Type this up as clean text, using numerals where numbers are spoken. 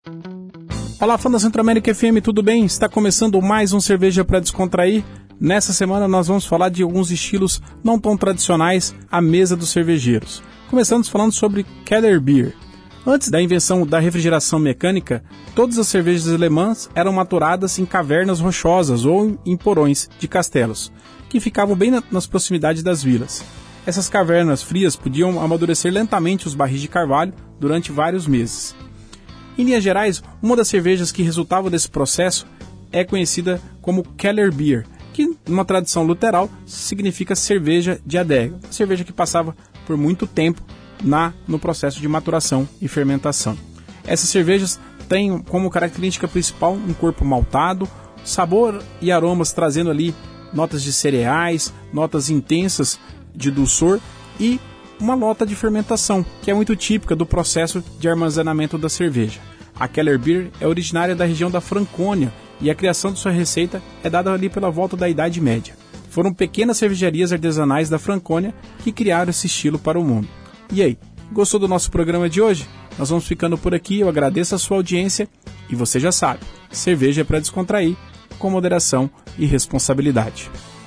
Olá, fã da Centro-América FM, tudo bem? Está começando mais um Cerveja para Descontrair. Nessa semana nós vamos falar de alguns estilos não tão tradicionais à mesa dos cervejeiros. Começamos falando sobre Keller Beer. Antes da invenção da refrigeração mecânica, todas as cervejas alemãs eram maturadas em cavernas rochosas ou em porões de castelos, que ficavam bem nas proximidades das vilas. Essas cavernas frias podiam amadurecer lentamente os barris de carvalho durante vários meses. Em linhas gerais, uma das cervejas que resultava desse processo é conhecida como Keller Beer, que, numa tradução literal, significa cerveja de adega, cerveja que passava por muito tempo no processo de maturação e fermentação. Essas cervejas têm como característica principal um corpo maltado, sabor e aromas trazendo ali notas de cereais, notas intensas de dulçor e uma nota de fermentação, que é muito típica do processo de armazenamento da cerveja. A Keller Beer é originária da região da Francônia e a criação de sua receita é dada ali pela volta da Idade Média. Foram pequenas cervejarias artesanais da Francônia que criaram esse estilo para o mundo. E aí, gostou do nosso programa de hoje? Nós vamos ficando por aqui, eu agradeço a sua audiência e você já sabe, cerveja é para descontrair, com moderação e responsabilidade.